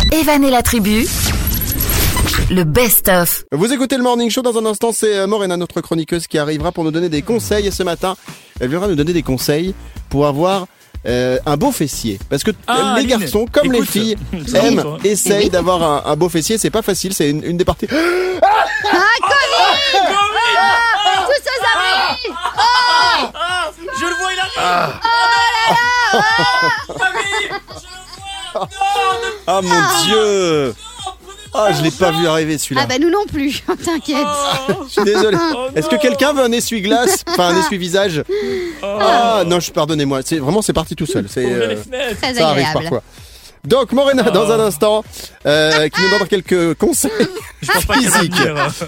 Evan et la tribu, le best-of. Vous écoutez le Morning Show, dans un instant c'est Morena, notre chroniqueuse, qui arrivera pour nous donner des conseils. Et ce matin, elle viendra nous donner des conseils pour avoir un beau fessier. Parce que les Aline, garçons, comme les filles, essayent d'avoir un beau fessier. C'est pas facile, c'est une des parties... Tous aux abris. Je le vois, il arrive. Ah mon Dieu. Ah, je l'ai pas vu arriver celui-là. Ah bah nous non plus, t'inquiète. Je suis désolé. Est-ce que quelqu'un veut un essuie-glace? Enfin, un essuie-visage? Ah non, pardonnez-moi. C'est parti tout seul. Très Ça arrive agréable. parfois. Donc Morena, dans un instant, qui nous donnera quelques conseils Je pense pas qu'elle va physiques.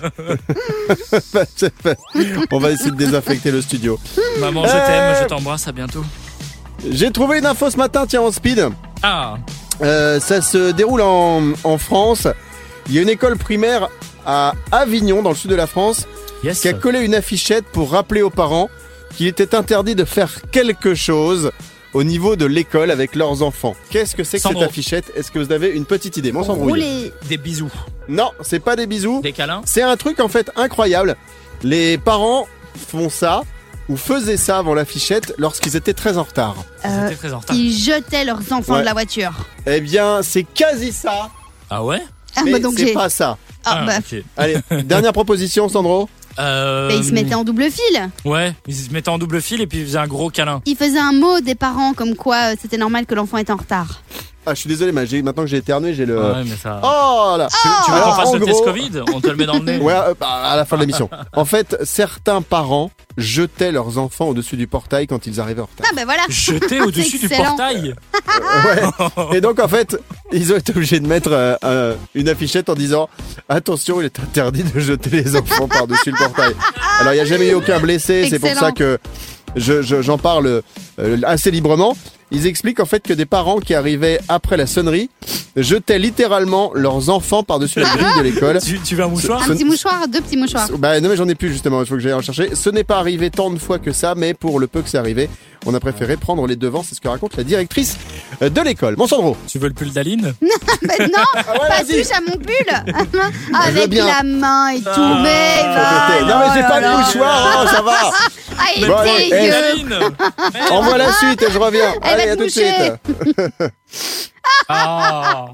venir. On va essayer de désinfecter le studio. Maman, je t'aime, je t'embrasse, à bientôt. J'ai trouvé une info ce matin, tiens, en speed. Ah, Ça se déroule en France. Il y a une école primaire à Avignon, dans le sud de la France, yes. qui a collé une affichette pour rappeler aux parents qu'il était interdit de faire quelque chose au niveau de l'école avec leurs enfants. Qu'est-ce que c'est que Sandro. cette affichette? Est-ce que vous avez une petite idée? Mon Sandro. Rouler. Des bisous, Non, c'est pas des bisous. des câlins. C'est un truc en fait incroyable. Les parents font ça ou faisaient ça avant l'affichette lorsqu'ils étaient très en retard. C'était très en retard. Ils jetaient leurs enfants Ouais. de la voiture. Eh bien, c'est quasi ça, Ah ouais? Ah mais bah donc c'est j'ai. pas ça. Ah bah. ok. Allez, dernière proposition, Sandro. Bah, ils se mettaient en double fil. Ouais, ils se mettaient en double fil et puis ils faisaient un gros câlin. Ils faisaient un mot des parents comme quoi c'était normal que l'enfant était en retard. Ah, je suis désolé, mais maintenant que j'ai éternué, j'ai le... Ouais, mais ça... Oh là. Tu veux qu'on Alors, fasse en le test gros- Covid? On te le met dans le nez. Ouais, à la fin de l'émission. En fait, certains parents jetaient leurs enfants au-dessus du portail quand ils arrivaient en retard. Ah bah voilà. Jeté au-dessus du Excellent. portail. Ouais. Et donc en fait, ils ont été obligés de mettre une affichette en disant attention, il est interdit de jeter les enfants par-dessus le portail. Alors il n'y a jamais eu aucun blessé, c'est pour Excellent. ça que j'en parle assez librement. Ils expliquent en fait que des parents qui arrivaient après la sonnerie jetaient littéralement leurs enfants par-dessus la grille de l'école. Tu veux un mouchoir? Un petit mouchoir, deux petits mouchoirs. Bah non mais j'en ai plus justement, il faut que j'aille en chercher. Ce n'est pas arrivé tant de fois que ça, mais pour le peu que c'est arrivé, on a préféré prendre les devants, c'est ce que raconte la directrice de l'école. Bon Sandro. Tu veux le pull d'Aline? Bah non, ouais, pas vas-y. touche à mon pull. veux Avec bien. la main et tout. Mais Non mais j'ai pas de mouchoir, hein, ça va. Ah, il Bon, est allez, dégueu. Aline. Envoie la suite et je reviens. Elle va Allez, te à tout de moucher. suite. Ah.